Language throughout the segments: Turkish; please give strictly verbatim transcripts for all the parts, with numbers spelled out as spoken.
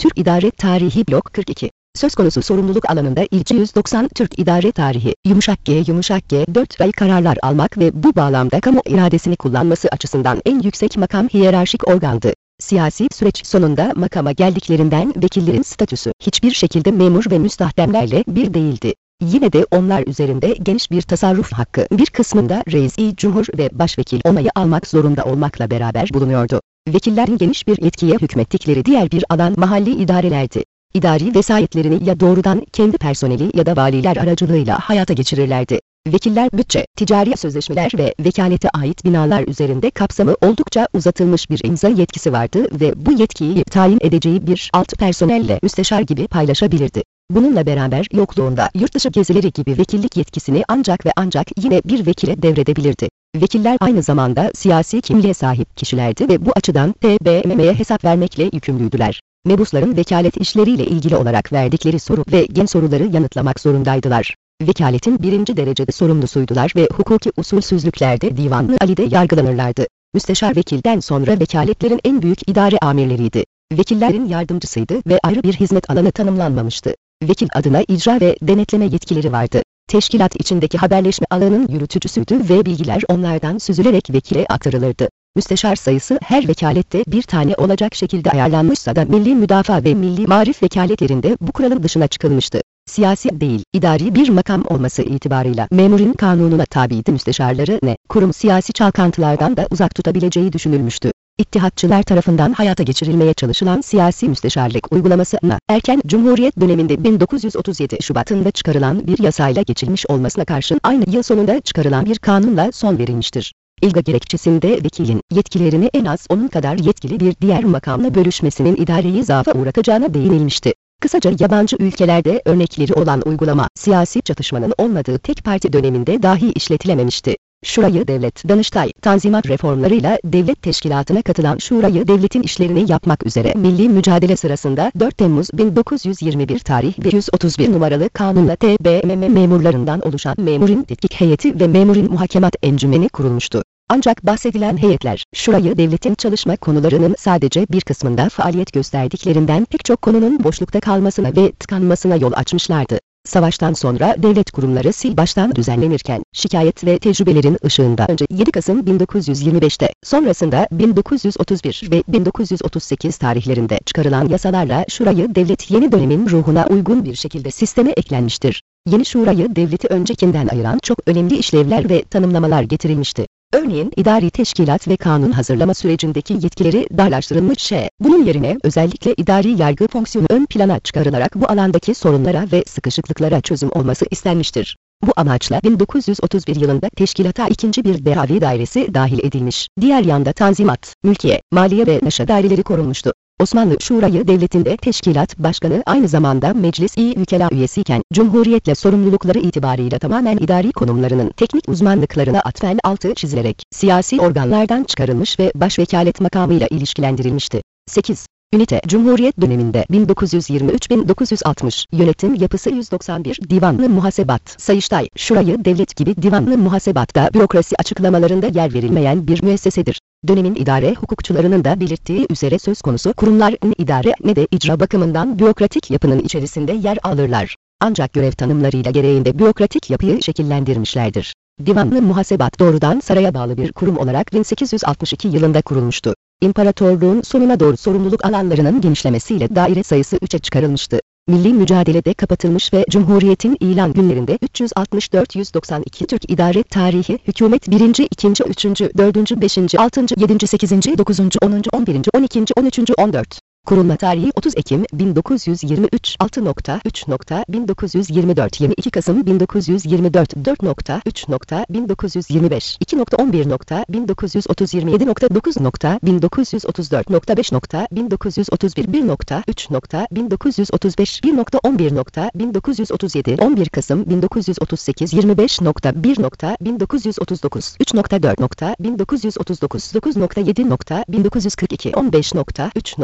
Türk İdare Tarihi Blok kırk iki. Söz konusu sorumluluk alanında ilçe yüz doksan Türk İdare Tarihi, yumuşak G yumuşak G dört ay kararlar almak ve bu bağlamda kamu iradesini kullanması açısından en yüksek makam hiyerarşik organdı. Siyasi süreç sonunda makama geldiklerinden vekillerin statüsü hiçbir şekilde memur ve müstahdemlerle bir değildi. Yine de onlar üzerinde geniş bir tasarruf hakkı, bir kısmında reis-i cumhur ve başvekil onayı almak zorunda olmakla beraber bulunuyordu. Vekillerin geniş bir yetkiye hükmettikleri diğer bir alan mahalli idarelerdi. İdari vesayetlerini ya doğrudan kendi personeli ya da valiler aracılığıyla hayata geçirirlerdi. Vekiller bütçe, ticari sözleşmeler ve vekalete ait binalar üzerinde kapsamı oldukça uzatılmış bir imza yetkisi vardı ve bu yetkiyi tayin edeceği bir alt personelle müsteşar gibi paylaşabilirdi. Bununla beraber yokluğunda yurtdışı gezileri gibi vekillik yetkisini ancak ve ancak yine bir vekile devredebilirdi. Vekiller aynı zamanda siyasi kimliğe sahip kişilerdi ve bu açıdan T B M M'ye hesap vermekle yükümlüydüler. Mebusların vekalet işleriyle ilgili olarak verdikleri soru ve gen soruları yanıtlamak zorundaydılar. Vekaletin birinci derecede sorumlusuydular ve hukuki usulsüzlüklerde Divanlı Ali'de yargılanırlardı. Müsteşar vekilden sonra vekaletlerin en büyük idare amirleriydi. Vekillerin yardımcısıydı ve ayrı bir hizmet alanı tanımlanmamıştı. Vekil adına icra ve denetleme yetkileri vardı. Teşkilat içindeki haberleşme alanının yürütücüsüydü ve bilgiler onlardan süzülerek vekile aktarılırdı. Müsteşar sayısı her vekalette bir tane olacak şekilde ayarlanmışsa da milli müdafaa ve milli marif vekaletlerinde bu kuralın dışına çıkılmıştı. Siyasi değil, idari bir makam olması itibarıyla memurin kanununa tabiydi müsteşarları ne, kurum siyasi çalkantılardan da uzak tutabileceği düşünülmüştü. İttihatçılar tarafından hayata geçirilmeye çalışılan siyasi müsteşarlık uygulamasına erken Cumhuriyet döneminde bin dokuz yüz otuz yedi Şubat'ında çıkarılan bir yasayla geçilmiş olmasına karşın aynı yıl sonunda çıkarılan bir kanunla son verilmiştir. İlga gerekçesinde vekilin yetkilerini en az onun kadar yetkili bir diğer makamla bölüşmesinin idareyi zaafa uğratacağına değinilmişti. Kısaca yabancı ülkelerde örnekleri olan uygulama, siyasi çatışmanın olmadığı tek parti döneminde dahi işletilememişti. Şurayı Devlet, Danıştay, Tanzimat reformlarıyla devlet teşkilatına katılan Şurayı Devlet'in işlerini yapmak üzere milli mücadele sırasında dört Temmuz bin dokuz yüz yirmi bir tarih ve yüz otuz bir numaralı kanunla T B M M memurlarından oluşan Memurin Tetkik Heyeti ve Memurin Muhakemat Encümeni kurulmuştu. Ancak bahsedilen heyetler, Şurayı Devlet'in çalışma konularının sadece bir kısmında faaliyet gösterdiklerinden pek çok konunun boşlukta kalmasına ve tıkanmasına yol açmışlardı. Savaştan sonra devlet kurumları sil baştan düzenlenirken, şikayet ve tecrübelerin ışığında önce yedi Kasım bin dokuz yüz yirmi beş'te, sonrasında bin dokuz yüz otuz bir ve bin dokuz yüz otuz sekiz tarihlerinde çıkarılan yasalarla Şurayı Devlet yeni dönemin ruhuna uygun bir şekilde sisteme eklenmiştir. Yeni Şurayı Devlet'i öncekinden ayıran çok önemli işlevler ve tanımlamalar getirilmişti. Örneğin idari teşkilat ve kanun hazırlama sürecindeki yetkileri darlaştırılmış şey. Bunun yerine özellikle idari yargı fonksiyonu ön plana çıkarılarak bu alandaki sorunlara ve sıkışıklıklara çözüm olması istenmiştir. Bu amaçla bin dokuz yüz otuz bir yılında teşkilata ikinci bir dehavi dairesi dahil edilmiş. Diğer yanda Tanzimat, Mülkiye, Maliye ve Naşa daireleri korunmuştu. Osmanlı Şurayı Devleti'nde teşkilat başkanı aynı zamanda Meclis-i Vekâla üyesiyken, Cumhuriyetle sorumlulukları itibarıyla tamamen idari konumlarının teknik uzmanlıklarına atfen altı çizilerek, siyasi organlardan çıkarılmış ve başvekalet makamıyla ilişkilendirilmişti. sekiz. Ünite, Cumhuriyet döneminde bin dokuz yüz yirmi üç bin dokuz yüz altmış, yönetim yapısı yüz doksan bir, divanlı muhasebat, Sayıştay, Şurayı Devlet gibi divanlı muhasebatta bürokrasi açıklamalarında yer verilmeyen bir müessesedir. Dönemin idare hukukçularının da belirttiği üzere söz konusu kurumlar ne idare ne de icra bakımından bürokratik yapının içerisinde yer alırlar. Ancak görev tanımlarıyla gereğinde bürokratik yapıyı şekillendirmişlerdir. Divanlı muhasebat doğrudan saraya bağlı bir kurum olarak bin sekiz yüz altmış iki yılında kurulmuştu. İmparatorluğun sonuna doğru sorumluluk alanlarının genişlemesiyle daire sayısı üç'e çıkarılmıştı. Milli mücadelede kapatılmış ve Cumhuriyet'in ilan günlerinde üç yüz altmış dört yüz doksan iki Türk İdare Tarihi Hükümet birinci, ikinci, üçüncü, dördüncü, beşinci, altıncı, yedinci, sekizinci, dokuzuncu, onuncu, on birinci, on ikinci, on üçüncü, on dört. Kurulma tarihi otuz Ekim bin dokuz yüz yirmi üç, altı üç bin dokuz yüz yirmi dört, yirmi iki Kasım bin dokuz yüz yirmi dört, dört üç bin dokuz yüz yirmi beş, iki on bir bin dokuz yüz otuz, yirmi yedi dokuz bin dokuz yüz otuz dört, beş bin dokuz yüz otuz bir, bir üç bin dokuz yüz otuz beş, bir on bir bin dokuz yüz otuz yedi, on bir Kasım bin dokuz yüz otuz sekiz, yirmi beş bir bin dokuz yüz otuz dokuz, üç dört bin dokuz yüz otuz dokuz, dokuz yedi bin dokuz yüz kırk iki, on beş üç bin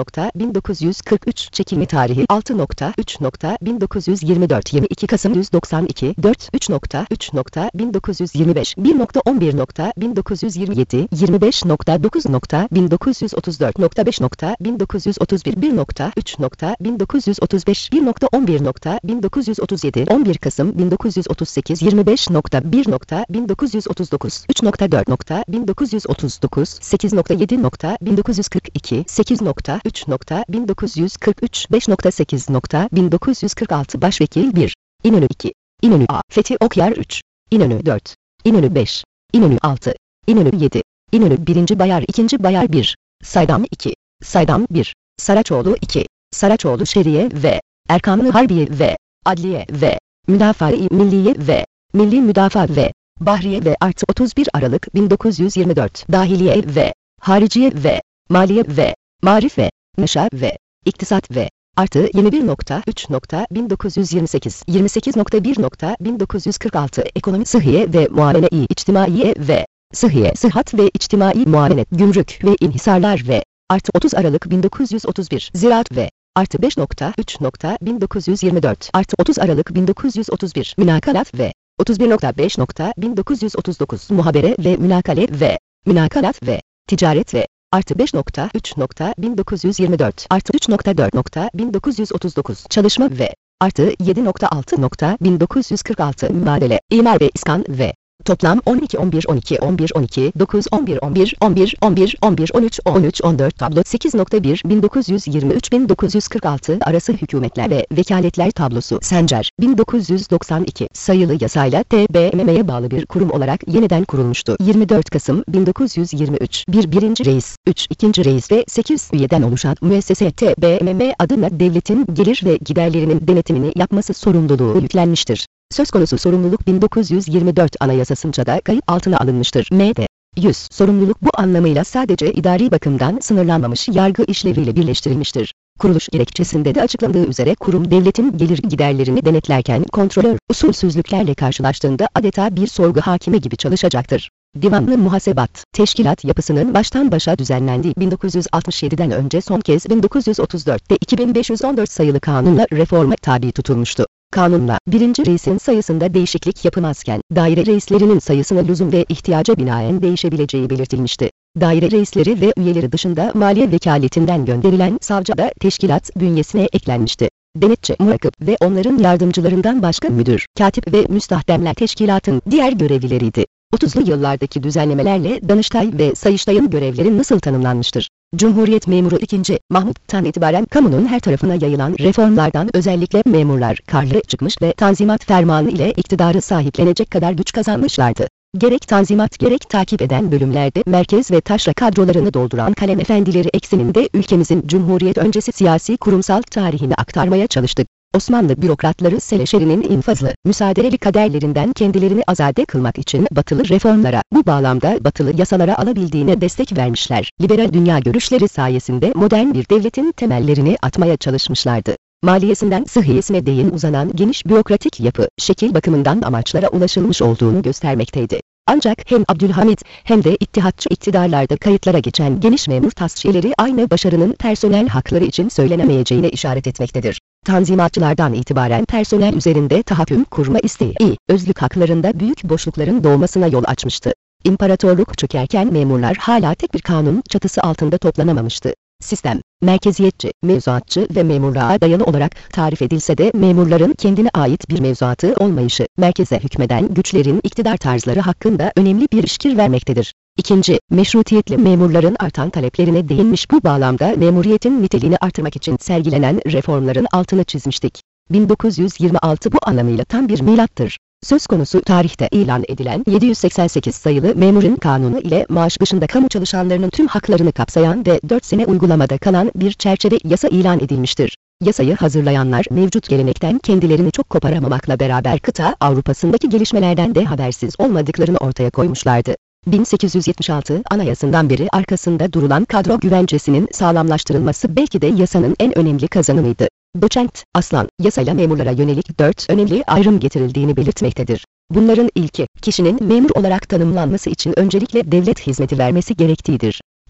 bin dokuz yüz kırk üç Çekilme tarihi altı üç bin dokuz yüz yirmi dört yirmi iki Kasım yüz doksan iki dört üç üç bin dokuz yüz yirmi beş bir on bir bin dokuz yüz yirmi yedi yirmi beş dokuz bin dokuz yüz otuz dört beş bin dokuz yüz otuz bir bir üç bin dokuz yüz otuz beş bir on bir bin dokuz yüz otuz yedi on bir Kasım bin dokuz yüz otuz sekiz yirmi beş bir bin dokuz yüz otuz dokuz üç dört bin dokuz yüz otuz dokuz sekiz yedi bin dokuz yüz kırk iki sekiz üç bin dokuz yüz kırk üç beş sekiz bin dokuz yüz kırk altı Başvekil bir İnönü iki İnönü A Fethi Okyar üç İnönü dört İnönü beş İnönü altı İnönü yedi İnönü birinci Bayar ikinci Bayar bir Saydam iki Saydam bir Saraçoğlu iki Saraçoğlu Şeriye ve Erkanlı Harbiye ve Adliye ve Müdafaa-i Milliye ve Milli Müdafaa ve Bahriye ve artı otuz bir Aralık bin dokuz yüz yirmi dört Dahiliye ve Hariciye ve Maliye ve Marif ve Nişa ve İktisat ve artı yirmi bir üç bin dokuz yüz yirmi sekiz yirmi sekiz bir bin dokuz yüz kırk altı Ekonomi Sıhhiye ve Muamele-i İçtimaiye ve Sıhhiye Sıhhat ve İçtimai Muamelet Gümrük ve İnhisarlar ve artı otuz Aralık bin dokuz yüz otuz bir Ziraat ve artı beş üç bin dokuz yüz yirmi dört artı otuz Aralık bin dokuz yüz otuz bir Münakalat ve otuz bir beş bin dokuz yüz otuz dokuz Muhabere ve Münakale ve Münakalat ve Ticaret ve artı beş üç bin dokuz yüz yirmi dört artı üç dört bin dokuz yüz otuz dokuz Çalışma ve artı yedi altı bin dokuz yüz kırk altı Mübadele, İmar ve İskan ve toplam on iki on bir on iki on bir on iki dokuz on bir on bir on bir on bir on bir on üç on üç on dört tablo sekiz bir bin dokuz yüz yirmi üç bin dokuz yüz kırk altı arası hükümetler ve vekaletler tablosu Sencer bin dokuz yüz doksan iki sayılı yasayla T B M M'ye bağlı bir kurum olarak yeniden kurulmuştu. yirmi dört Kasım bin dokuz yüz yirmi üç bir birinci Reis, üç ikinci Reis ve sekiz üyeden oluşan müessese T B M M adına devletin gelir ve giderlerinin denetimini yapması sorumluluğu yüklenmiştir. Söz konusu sorumluluk bin dokuz yüz yirmi dört Anayasasınca da kayıt altına alınmıştır. M'de yüz Sorumluluk bu anlamıyla sadece idari bakımdan sınırlanmamış yargı işleviyle birleştirilmiştir. Kuruluş gerekçesinde de açıklandığı üzere kurum devletin gelir giderlerini denetlerken kontrolör usulsüzlüklerle karşılaştığında adeta bir sorgu hakimi gibi çalışacaktır. Divanlı muhasebat, teşkilat yapısının baştan başa düzenlendiği bin dokuz yüz altmış yediden önce son kez bin dokuz yüz otuz dörtte iki bin beş yüz on dört sayılı kanunla reforma tabi tutulmuştu. Kanunla birinci reisin sayısında değişiklik yapılmazken daire reislerinin sayısına lüzum ve ihtiyaca binaen değişebileceği belirtilmişti. Daire reisleri ve üyeleri dışında maliye vekaletinden gönderilen savcı da teşkilat bünyesine eklenmişti. Denetçi, murakip ve onların yardımcılarından başka müdür, katip ve müstahdemler teşkilatın diğer görevlileriydi. otuzlu yıllardaki düzenlemelerle Danıştay ve Sayıştay'ın görevleri nasıl tanımlanmıştır? Cumhuriyet memuru ikinci. Mahmut'tan itibaren kamunun her tarafına yayılan reformlardan özellikle memurlar karlı çıkmış ve Tanzimat Fermanı ile iktidarı sahiplenecek kadar güç kazanmışlardı. Gerek Tanzimat gerek takip eden bölümlerde merkez ve taşra kadrolarını dolduran kalem efendileri ekseninde ülkemizin Cumhuriyet öncesi siyasi kurumsal tarihini aktarmaya çalıştık. Osmanlı bürokratları Seleşeri'nin infazlı, müsaadeli kaderlerinden kendilerini azade kılmak için batılı reformlara, bu bağlamda batılı yasalara alabildiğine destek vermişler. Liberal dünya görüşleri sayesinde modern bir devletin temellerini atmaya çalışmışlardı. Maliyesinden sıhhiyesine değin uzanan geniş bürokratik yapı, şekil bakımından amaçlara ulaşılmış olduğunu göstermekteydi. Ancak hem Abdülhamit hem de ittihatçı iktidarlarda kayıtlara geçen geniş memur tasfiyeleri aynı başarının personel hakları için söylenemeyeceğine işaret etmektedir. Tanzimatçılardan itibaren personel üzerinde tahakküm kurma isteği, özlük haklarında büyük boşlukların doğmasına yol açmıştı. İmparatorluk çökerken memurlar hala tek bir kanun çatısı altında toplanamamıştı. Sistem, merkeziyetçi, mevzuatçı ve memurluğa dayalı olarak tarif edilse de memurların kendine ait bir mevzuatı olmayışı, merkeze hükmeden güçlerin iktidar tarzları hakkında önemli bir işkir vermektedir. İkinci, meşrutiyetli memurların artan taleplerine değinmiş bu bağlamda memuriyetin niteliğini artırmak için sergilenen reformların altını çizmiştik. bin dokuz yüz yirmi altı bu anlamıyla tam bir milattır. Söz konusu tarihte ilan edilen yedi yüz seksen sekiz sayılı Memurun Kanunu ile maaş dışında kamu çalışanlarının tüm haklarını kapsayan ve dört sene uygulamada kalan bir çerçeve yasa ilan edilmiştir. Yasayı hazırlayanlar mevcut gelenekten kendilerini çok koparamamakla beraber kıta Avrupa'sındaki gelişmelerden de habersiz olmadıklarını ortaya koymuşlardı. bin sekiz yüz yetmiş altı Anayasından beri arkasında durulan kadro güvencesinin sağlamlaştırılması belki de yasanın en önemli kazanımıydı. Doçent Aslan, yasayla memurlara yönelik dört önemli ayrım getirildiğini belirtmektedir. Bunların ilki, kişinin memur olarak tanımlanması için öncelikle devlet hizmeti vermesi gerektiğidir.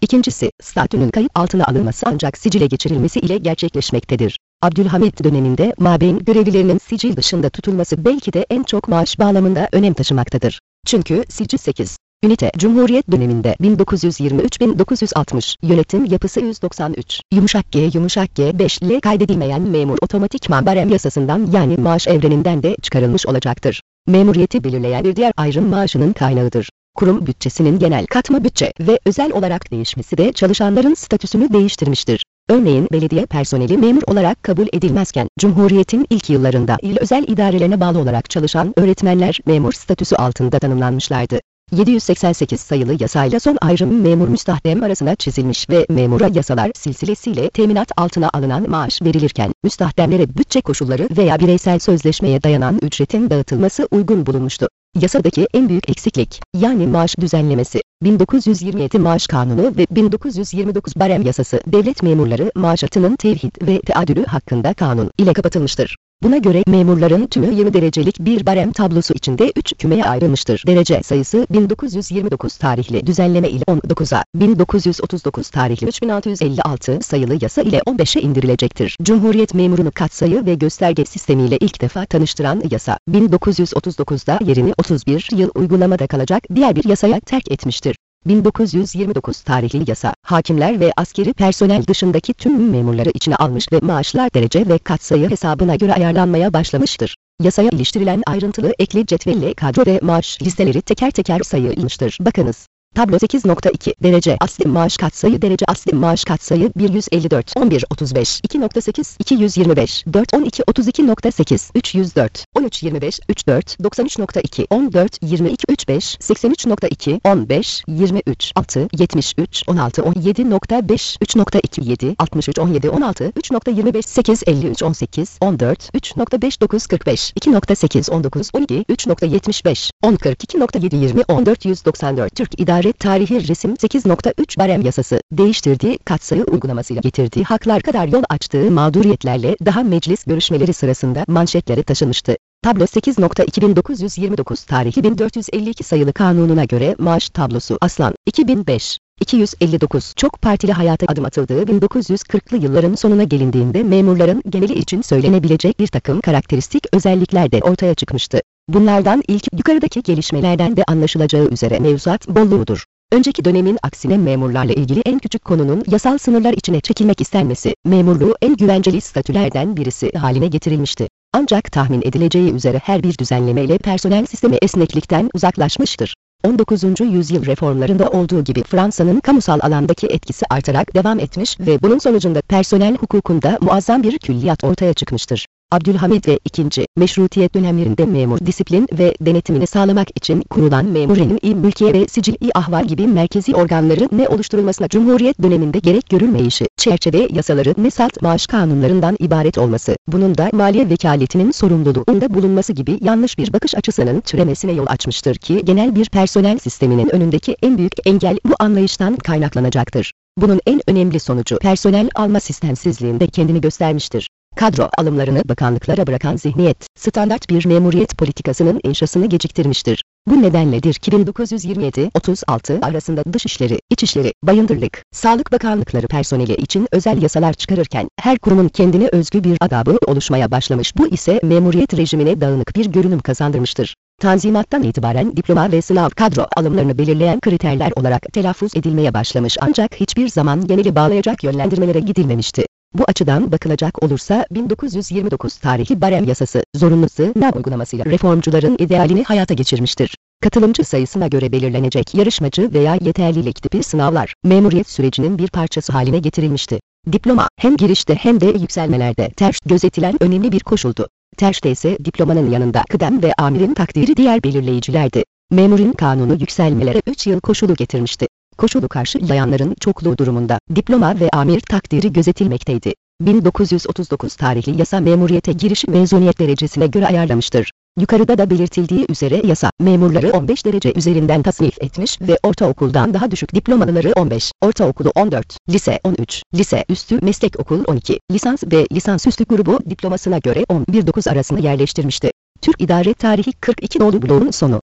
İkincisi, statünün kayıt altına alınması ancak sicile geçirilmesi ile gerçekleşmektedir. Abdülhamit döneminde mabeyin görevlilerinin sicil dışında tutulması belki de en çok maaş bağlamında önem taşımaktadır. Çünkü sicil sekiz. Ünite Cumhuriyet döneminde bin dokuz yüz yirmi üç bin dokuz yüz altmış, yönetim yapısı yüz doksan üç, yumuşak G yumuşak G beş ile kaydedilmeyen memur otomatikman barem yasasından yani maaş evreninden de çıkarılmış olacaktır. Memuriyeti belirleyen bir diğer ayrım maaşının kaynağıdır. Kurum bütçesinin genel katma bütçe ve özel olarak değişmesi de çalışanların statüsünü değiştirmiştir. Örneğin belediye personeli memur olarak kabul edilmezken, Cumhuriyet'in ilk yıllarında il özel idarelerine bağlı olarak çalışan öğretmenler memur statüsü altında tanımlanmışlardı. yedi yüz seksen sekiz sayılı yasayla son ayrım memur müstahdem arasına çizilmiş ve memura yasalar silsilesiyle teminat altına alınan maaş verilirken, müstahdemlere bütçe koşulları veya bireysel sözleşmeye dayanan ücretin dağıtılması uygun bulunmuştu. Yasadaki en büyük eksiklik, yani maaş düzenlemesi, bin dokuz yüz yirmi yedi Maaş Kanunu ve bin dokuz yüz yirmi dokuz Barem Yasası, devlet memurları maaşatının tevhid ve teadülü hakkında kanun ile kapatılmıştır. Buna göre memurların tümü yirmi derecelik bir barem tablosu içinde üç kümeye ayrılmıştır. Derece sayısı bin dokuz yüz yirmi dokuz tarihli düzenleme ile on dokuza, bin dokuz yüz otuz dokuz tarihli üç bin altı yüz elli altı sayılı yasa ile on beşe indirilecektir. Cumhuriyet memurunu katsayı ve gösterge sistemiyle ilk defa tanıştıran yasa, bin dokuz yüz otuz dokuzda yerini otuz bir yıl uygulamada kalacak diğer bir yasaya terk etmiştir. bin dokuz yüz yirmi dokuz tarihli yasa, hakimler ve askeri personel dışındaki tüm memurları içine almış ve maaşlar derece ve katsayı hesabına göre ayarlanmaya başlamıştır. Yasaya iliştirilen ayrıntılı ekli cetvelle kadro ve maaş listeleri teker teker sayılmıştır. Bakınız. Tablo sekiz nokta iki Derece asli maaş katsayı Derece asli maaş katsayı bir yüz elli dört on bir otuz beş iki nokta sekiz iki yüz yirmi beş dört on iki otuz iki nokta sekiz üç yüz dört on üç yirmi beş üç dört doksan üç nokta iki on dört yirmi iki üç beş seksen üç nokta iki on beş yirmi üç altı yetmiş üç on altı on yedi nokta beş üç nokta iki yedi altmış üç on yedi on altı üç nokta yirmi beş sekiz elli üç on sekiz on dört üç nokta beş dokuz kırk beş iki nokta sekiz on dokuz on iki üç nokta yetmiş beş on kırk iki nokta yedi yirmi on dört yüz doksan dört Türk İdare Tarihi Resim sekiz nokta üç Barem Yasası, değiştirdiği katsayı uygulamasıyla getirdiği haklar kadar yol açtığı mağduriyetlerle daha meclis görüşmeleri sırasında manşetlere taşınmıştı. Tablo sekiz nokta iki bin dokuz yüz yirmi dokuz tarihli bin dört yüz elli iki sayılı kanununa göre maaş tablosu Aslan, iki bin beş iki yüz elli dokuz çok partili hayata adım atıldığı bin dokuz yüz kırklı yılların sonuna gelindiğinde memurların geneli için söylenebilecek bir takım karakteristik özellikler de ortaya çıkmıştı. Bunlardan ilk yukarıdaki gelişmelerden de anlaşılacağı üzere mevzuat bolluğudur. Önceki dönemin aksine memurlarla ilgili en küçük konunun yasal sınırlar içine çekilmek istenmesi, memurluğu en güvenceli statülerden birisi haline getirilmişti. Ancak tahmin edileceği üzere her bir düzenlemeyle personel sistemi esneklikten uzaklaşmıştır. on dokuzuncu yüzyıl reformlarında olduğu gibi Fransa'nın kamusal alandaki etkisi artarak devam etmiş ve bunun sonucunda personel hukukunda muazzam bir külliyat ortaya çıkmıştır. Abdülhamit ve ikinci. Meşrutiyet dönemlerinde memur disiplin ve denetimini sağlamak için kurulan memur-i mülkiye ve sicil-i ahval gibi merkezi organların ne oluşturulmasına Cumhuriyet döneminde gerek görülmeyişi, çerçeve yasaları ne salt maaş kanunlarından ibaret olması, bunun da maliye vekaletinin sorumluluğunda bulunması gibi yanlış bir bakış açısının türemesine yol açmıştır ki genel bir personel sisteminin önündeki en büyük engel bu anlayıştan kaynaklanacaktır. Bunun en önemli sonucu personel alma sistemsizliğinde kendini göstermiştir. Kadro alımlarını bakanlıklara bırakan zihniyet, standart bir memuriyet politikasının inşasını geciktirmiştir. Bu nedenledir ki bin dokuz yüz yirmi yedi otuz altı arasında Dışişleri, İçişleri, Bayındırlık, Sağlık Bakanlıkları personeli için özel yasalar çıkarırken, her kurumun kendine özgü bir adabı oluşmaya başlamış. Bu ise memuriyet rejimine dağınık bir görünüm kazandırmıştır. Tanzimattan itibaren diploma ve sınav kadro alımlarını belirleyen kriterler olarak telaffuz edilmeye başlamış ancak hiçbir zaman geneli bağlayacak yönlendirmelere gidilmemişti. Bu açıdan bakılacak olursa bin dokuz yüz yirmi dokuz tarihli Barem Yasası, zorunlu sınav uygulamasıyla reformcuların idealini hayata geçirmiştir. Katılımcı sayısına göre belirlenecek yarışmacı veya yeterlilik tipi sınavlar, memuriyet sürecinin bir parçası haline getirilmişti. Diploma, hem girişte hem de yükselmelerde tercih gözetilen önemli bir koşuldu. Tercihte ise diplomanın yanında kıdem ve amirin takdiri diğer belirleyicilerdi. Memurin kanunu yükselmelere üç yıl koşulu getirmişti. Koşulu karşılayanların çokluğu durumunda diploma ve amir takdiri gözetilmekteydi. bin dokuz yüz otuz dokuz tarihli yasa memuriyete giriş mezuniyet derecesine göre ayarlamıştır. Yukarıda da belirtildiği üzere yasa, memurları on beş derece üzerinden tasnif etmiş ve ortaokuldan daha düşük diplomalıları on beş, ortaokulu on dört, lise on üç, lise üstü meslek okul on iki, lisans ve lisansüstü grubu diplomasına göre on bir dokuz arasında yerleştirmişti. Türk İdare Tarihi kırk iki nolu bloğun sonu.